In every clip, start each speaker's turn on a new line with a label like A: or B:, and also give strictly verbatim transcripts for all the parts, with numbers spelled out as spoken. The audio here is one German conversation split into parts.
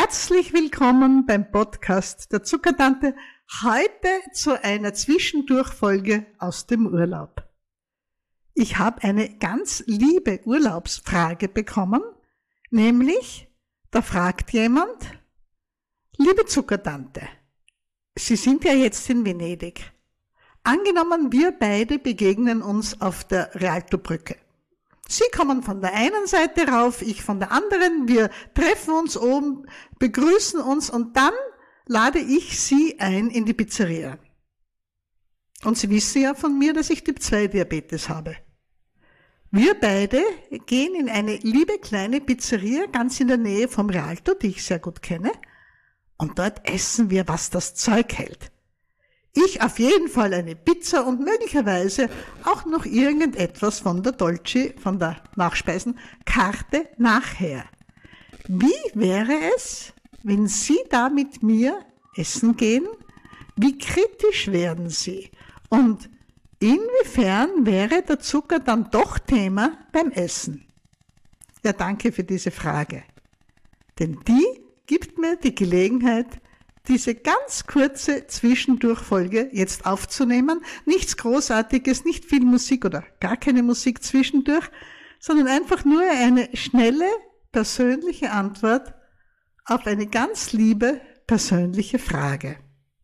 A: Herzlich willkommen beim Podcast der Zuckertante, heute zu einer Zwischendurchfolge aus dem Urlaub. Ich habe eine ganz liebe Urlaubsfrage bekommen, nämlich, da fragt jemand: Liebe Zuckertante, Sie sind ja jetzt in Venedig. Angenommen, wir beide begegnen uns auf der Rialtobrücke. Sie kommen von der einen Seite rauf, ich von der anderen, wir treffen uns oben, begrüßen uns und dann lade ich Sie ein in die Pizzeria. Und Sie wissen ja von mir, dass ich Typ zwei Diabetes habe. Wir beide gehen in eine liebe kleine Pizzeria ganz in der Nähe vom Rialto, die ich sehr gut kenne, und dort essen wir, was das Zeug hält. Ich auf jeden Fall eine Pizza und möglicherweise auch noch irgendetwas von der Dolce, von der Nachspeisenkarte nachher. Wie wäre es, wenn Sie da mit mir essen gehen? Wie kritisch werden Sie? Und inwiefern wäre der Zucker dann doch Thema beim Essen? Ja, danke für diese Frage. Denn die gibt mir die Gelegenheit, diese ganz kurze Zwischendurchfolge jetzt aufzunehmen. Nichts Großartiges, nicht viel Musik oder gar keine Musik zwischendurch, sondern einfach nur eine schnelle, persönliche Antwort auf eine ganz liebe, persönliche Frage.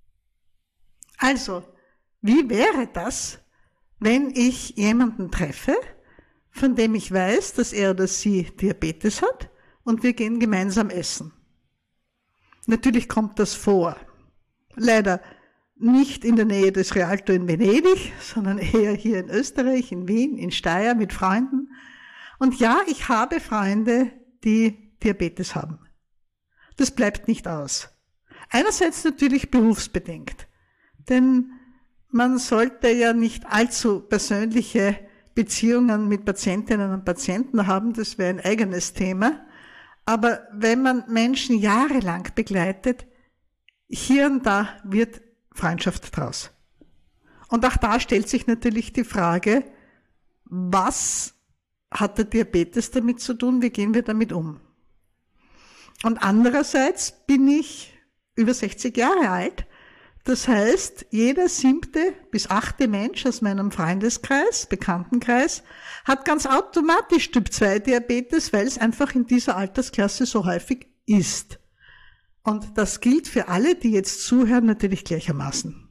A: Also, wie wäre das, wenn ich jemanden treffe, von dem ich weiß, dass er oder sie Diabetes hat und wir gehen gemeinsam essen? Natürlich kommt das vor. Leider nicht in der Nähe des Rialto in Venedig, sondern eher hier in Österreich, in Wien, in Steyr mit Freunden. Und ja, ich habe Freunde, die Diabetes haben. Das bleibt nicht aus. Einerseits natürlich berufsbedingt, denn man sollte ja nicht allzu persönliche Beziehungen mit Patientinnen und Patienten haben, das wäre ein eigenes Thema. Aber wenn man Menschen jahrelang begleitet, hier und da wird Freundschaft draus. Und auch da stellt sich natürlich die Frage, was hat der Diabetes damit zu tun, wie gehen wir damit um? Und andererseits bin ich über sechzig Jahre alt, das heißt, jeder siebte bis achte Mensch aus meinem Freundeskreis, Bekanntenkreis, hat ganz automatisch Typ zwei Diabetes, weil es einfach in dieser Altersklasse so häufig ist. Und das gilt für alle, die jetzt zuhören, natürlich gleichermaßen.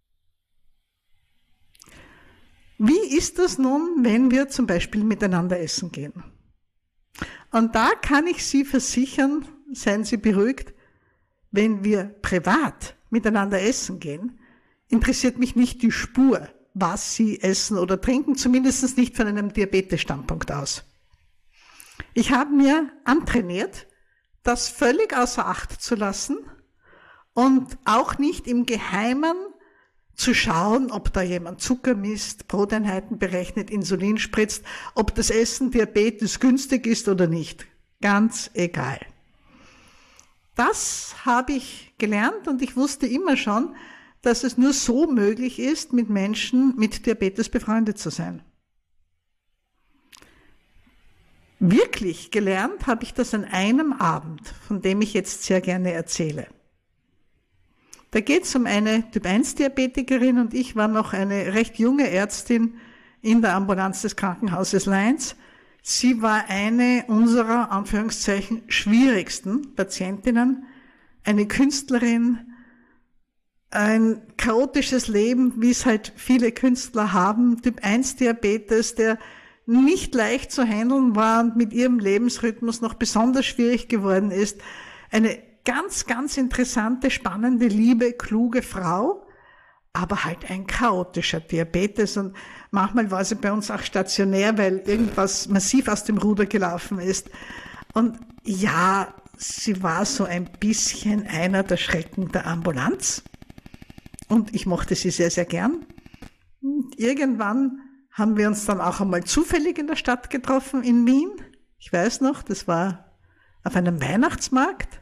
A: Wie ist das nun, wenn wir zum Beispiel miteinander essen gehen? Und da kann ich Sie versichern, seien Sie beruhigt, wenn wir privat miteinander essen gehen, interessiert mich nicht die Spur, was Sie essen oder trinken, zumindest nicht von einem Diabetes-Standpunkt aus. Ich habe mir antrainiert, das völlig außer Acht zu lassen und auch nicht im Geheimen zu schauen, ob da jemand Zucker misst, Broteinheiten berechnet, Insulin spritzt, ob das Essen Diabetes günstig ist oder nicht. Ganz egal. Das habe ich gelernt und ich wusste immer schon, dass es nur so möglich ist, mit Menschen mit Diabetes befreundet zu sein. Wirklich gelernt habe ich das an einem Abend, von dem ich jetzt sehr gerne erzähle. Da geht es um eine Typ eins Diabetikerin und ich war noch eine recht junge Ärztin in der Ambulanz des Krankenhauses Linz. Sie war eine unserer, Anführungszeichen, schwierigsten Patientinnen, eine Künstlerin, ein chaotisches Leben, wie es halt viele Künstler haben, Typ eins Diabetes, der nicht leicht zu handeln war und mit ihrem Lebensrhythmus noch besonders schwierig geworden ist. Eine ganz, ganz interessante, spannende, liebe, kluge Frau, aber halt ein chaotischer Diabetes und manchmal war sie bei uns auch stationär, weil irgendwas massiv aus dem Ruder gelaufen ist. Und ja, sie war so ein bisschen einer der Schrecken der Ambulanz und ich mochte sie sehr, sehr gern. Und irgendwann haben wir uns dann auch einmal zufällig in der Stadt getroffen, in Wien. Ich weiß noch, das war auf einem Weihnachtsmarkt.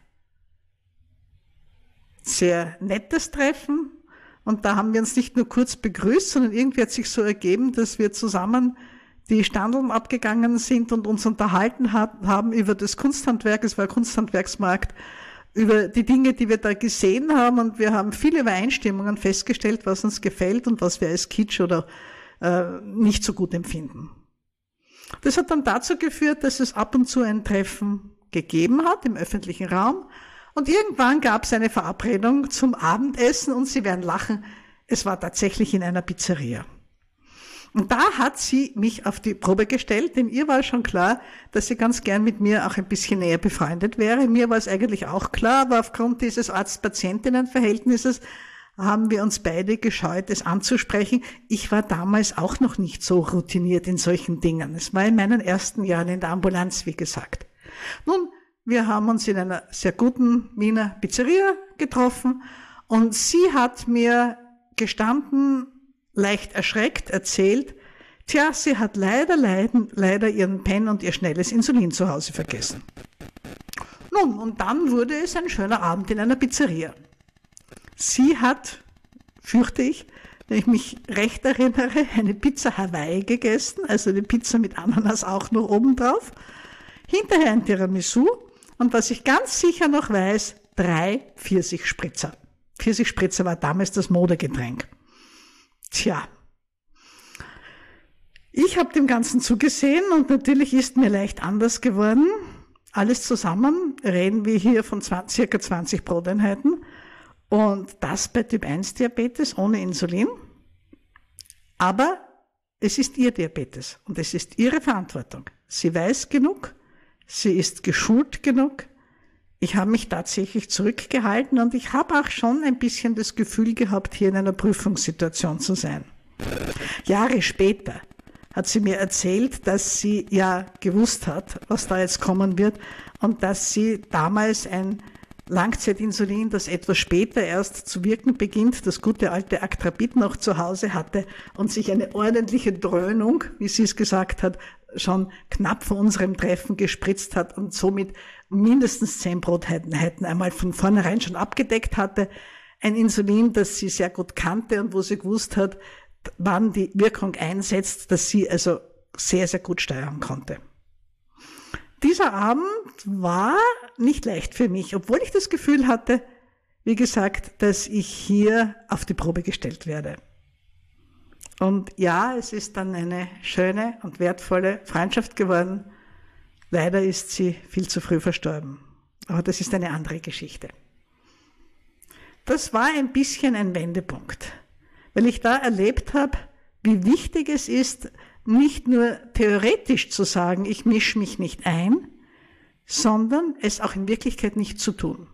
A: Sehr nettes Treffen. Und da haben wir uns nicht nur kurz begrüßt, sondern irgendwie hat sich so ergeben, dass wir zusammen die Standeln abgegangen sind und uns unterhalten haben über das Kunsthandwerk. Es war ein Kunsthandwerksmarkt. über die Dinge, die wir da gesehen haben, und wir haben viele Übereinstimmungen festgestellt, was uns gefällt und was wir als Kitsch oder äh, nicht so gut empfinden. Das hat dann dazu geführt, dass es ab und zu ein Treffen gegeben hat im öffentlichen Raum, und irgendwann gab es eine Verabredung zum Abendessen, und Sie werden lachen, es war tatsächlich in einer Pizzeria. Und da hat sie mich auf die Probe gestellt, denn ihr war schon klar, dass sie ganz gern mit mir auch ein bisschen näher befreundet wäre. Mir war es eigentlich auch klar, aber aufgrund dieses Arzt-Patientinnen-Verhältnisses haben wir uns beide gescheut, es anzusprechen. Ich war damals auch noch nicht so routiniert in solchen Dingen. Es war in meinen ersten Jahren in der Ambulanz, wie gesagt. Nun, wir haben uns in einer sehr guten Wiener Pizzeria getroffen, und sie hat mir gestanden, leicht erschreckt erzählt, tja, sie hat leider, leiden, leider ihren Pen und ihr schnelles Insulin zu Hause vergessen. Nun, und dann wurde es ein schöner Abend in einer Pizzeria. Sie hat, fürchte ich, wenn ich mich recht erinnere, eine Pizza Hawaii gegessen, also eine Pizza mit Ananas auch noch obendrauf, hinterher ein Tiramisu, und was ich ganz sicher noch weiß, drei Pfirsichspritzer. Pfirsichspritzer war damals das Modegetränk. Tja, ich habe dem Ganzen zugesehen, und natürlich ist mir leicht anders geworden. Alles zusammen reden wir hier von circa zwanzig Broteinheiten, und das bei Typ eins Diabetes ohne Insulin. Aber es ist ihr Diabetes und es ist ihre Verantwortung. Sie weiß genug, sie ist geschult genug. Ich habe mich tatsächlich zurückgehalten, und ich habe auch schon ein bisschen das Gefühl gehabt, hier in einer Prüfungssituation zu sein. Jahre später hat sie mir erzählt, dass sie ja gewusst hat, was da jetzt kommen wird, und dass sie damals ein Langzeitinsulin, das etwas später erst zu wirken beginnt, das gute alte Actrapid noch zu Hause hatte und sich eine ordentliche Dröhnung, wie sie es gesagt hat, schon knapp vor unserem Treffen gespritzt hat und somit mindestens zehn Broteinheiten einmal von vornherein schon abgedeckt hatte. Ein Insulin, das sie sehr gut kannte und wo sie gewusst hat, wann die Wirkung einsetzt, dass sie also sehr, sehr gut steuern konnte. Dieser Abend war nicht leicht für mich, obwohl ich das Gefühl hatte, wie gesagt, dass ich hier auf die Probe gestellt werde. Und ja, es ist dann eine schöne und wertvolle Freundschaft geworden. Leider ist sie viel zu früh verstorben. Aber das ist eine andere Geschichte. Das war ein bisschen ein Wendepunkt, weil ich da erlebt habe, wie wichtig es ist, nicht nur theoretisch zu sagen, ich mische mich nicht ein, sondern es auch in Wirklichkeit nicht zu tun.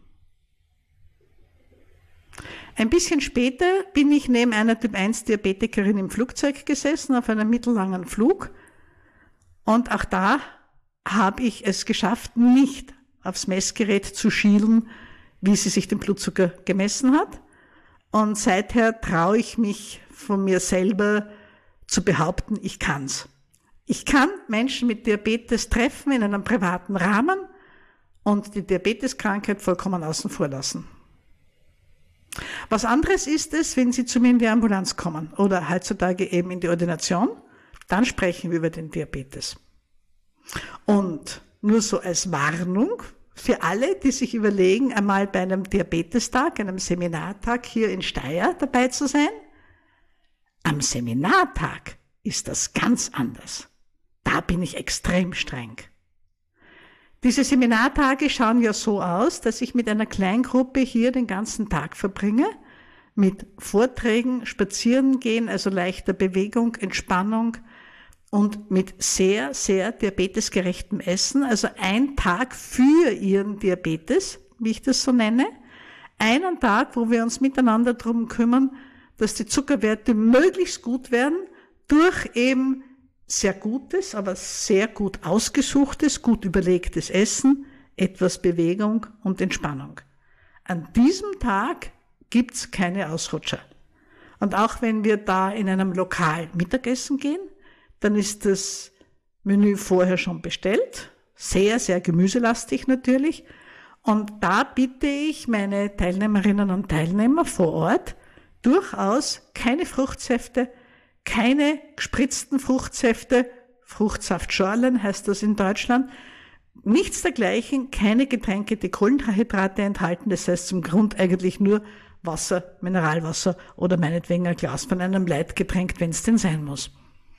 A: Ein bisschen später bin ich neben einer Typ eins Diabetikerin im Flugzeug gesessen, auf einem mittellangen Flug, und auch da habe ich es geschafft, nicht aufs Messgerät zu schielen, wie sie sich den Blutzucker gemessen hat. Und seither traue ich mich von mir selber zu behaupten, ich kann's. Ich kann Menschen mit Diabetes treffen in einem privaten Rahmen und die Diabeteskrankheit vollkommen außen vor lassen. Was anderes ist es, wenn Sie zu mir in die Ambulanz kommen oder heutzutage eben in die Ordination, dann sprechen wir über den Diabetes. Und nur so als Warnung für alle, die sich überlegen, einmal bei einem Diabetestag, einem Seminartag hier in Steyr dabei zu sein, am Seminartag ist das ganz anders. Da bin ich extrem streng. Diese Seminartage schauen ja so aus, dass ich mit einer Kleingruppe hier den ganzen Tag verbringe, mit Vorträgen, Spazierengehen, also leichter Bewegung, Entspannung und mit sehr, sehr diabetesgerechtem Essen. Also ein Tag für Ihren Diabetes, wie ich das so nenne. Einen Tag, wo wir uns miteinander darum kümmern, dass die Zuckerwerte möglichst gut werden, durch eben sehr gutes, aber sehr gut ausgesuchtes, gut überlegtes Essen, etwas Bewegung und Entspannung. An diesem Tag gibt's keine Ausrutscher. Und auch wenn wir da in einem Lokal Mittagessen gehen, dann ist das Menü vorher schon bestellt, sehr, sehr gemüselastig natürlich. Und da bitte ich meine Teilnehmerinnen und Teilnehmer vor Ort, durchaus keine Fruchtsäfte, keine gespritzten Fruchtsäfte, Fruchtsaftschorlen heißt das in Deutschland, Nichts dergleichen, keine Getränke, die Kohlenhydrate enthalten, das heißt zum Grund eigentlich nur Wasser, Mineralwasser oder meinetwegen ein Glas von einem Leitgetränk, wenn es denn sein muss.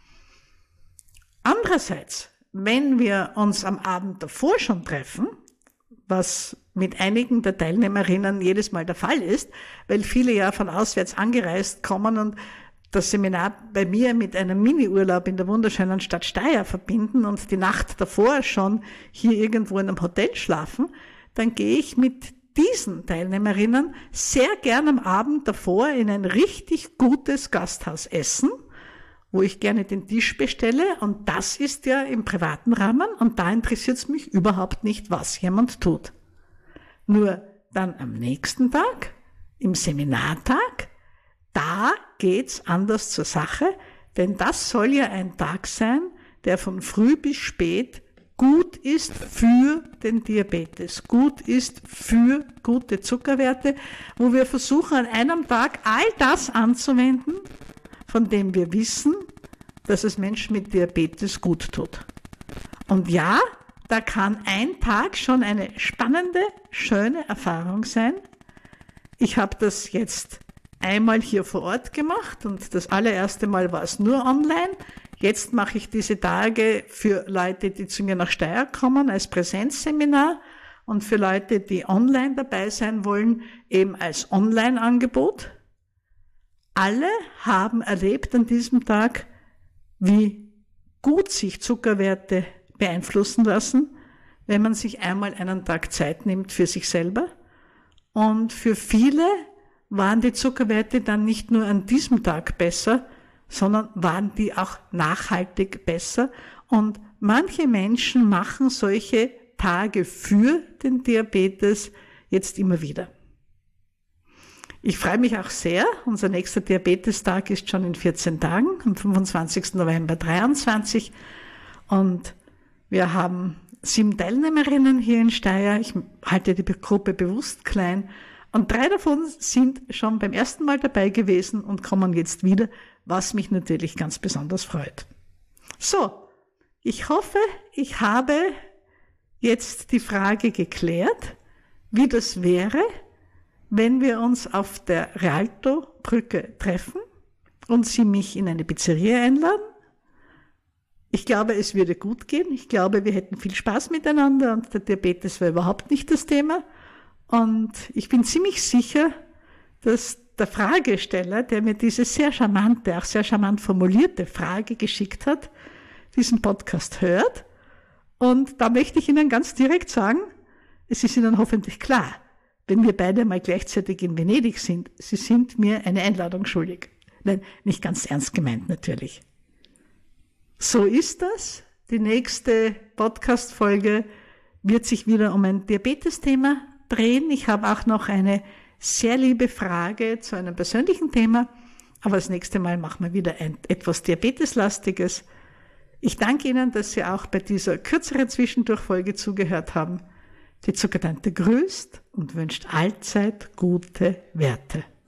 A: Andererseits, wenn wir uns am Abend davor schon treffen, was mit einigen der Teilnehmerinnen jedes Mal der Fall ist, weil viele ja von auswärts angereist kommen und das Seminar bei mir mit einem Mini-Urlaub in der wunderschönen Stadt Steyr verbinden und die Nacht davor schon hier irgendwo in einem Hotel schlafen, dann gehe ich mit diesen Teilnehmerinnen sehr gern am Abend davor in ein richtig gutes Gasthaus essen, wo ich gerne den Tisch bestelle, und das ist ja im privaten Rahmen und da interessiert es mich überhaupt nicht, was jemand tut. Nur dann am nächsten Tag, im Seminartag, da geht's anders zur Sache, denn das soll ja ein Tag sein, der von früh bis spät gut ist für den Diabetes, gut ist für gute Zuckerwerte, wo wir versuchen an einem Tag all das anzuwenden, von dem wir wissen, dass es Menschen mit Diabetes gut tut. Und ja, da kann ein Tag schon eine spannende, schöne Erfahrung sein. Ich habe das jetzt einmal hier vor Ort gemacht und das allererste Mal war es nur online. Jetzt mache ich diese Tage für Leute, die zu mir nach Steyr kommen, als Präsenzseminar, und für Leute, die online dabei sein wollen, eben als Online-Angebot. Alle haben erlebt an diesem Tag, wie gut sich Zuckerwerte beeinflussen lassen, wenn man sich einmal einen Tag Zeit nimmt für sich selber. Und für viele waren die Zuckerwerte dann nicht nur an diesem Tag besser, sondern waren die auch nachhaltig besser. Und manche Menschen machen solche Tage für den Diabetes jetzt immer wieder. Ich freue mich auch sehr. Unser nächster Diabetestag ist schon in vierzehn Tagen, am fünfundzwanzigsten November dreiundzwanzig. Und wir haben sieben Teilnehmerinnen hier in Steyr. Ich halte die Gruppe bewusst klein. Und drei davon sind schon beim ersten Mal dabei gewesen und kommen jetzt wieder, was mich natürlich ganz besonders freut. So, ich hoffe, ich habe jetzt die Frage geklärt, wie das wäre, wenn wir uns auf der Rialto-Brücke treffen und Sie mich in eine Pizzeria einladen. Ich glaube, es würde gut gehen. Ich glaube, wir hätten viel Spaß miteinander und der Diabetes war überhaupt nicht das Thema. Und ich bin ziemlich sicher, dass der Fragesteller, der mir diese sehr charmante, auch sehr charmant formulierte Frage geschickt hat, diesen Podcast hört. Und da möchte ich Ihnen ganz direkt sagen, es ist Ihnen hoffentlich klar, wenn wir beide mal gleichzeitig in Venedig sind, Sie sind mir eine Einladung schuldig. Nein, nicht ganz ernst gemeint natürlich. So ist das. Die nächste Podcast-Folge wird sich wieder um ein Diabetes-Thema drehen. Ich habe auch noch eine sehr liebe Frage zu einem persönlichen Thema, aber das nächste Mal machen wir wieder ein etwas Diabeteslastiges. Ich danke Ihnen, dass Sie auch bei dieser kürzeren Zwischendurchfolge zugehört haben. Die Zuckertante grüßt und wünscht allzeit gute Werte.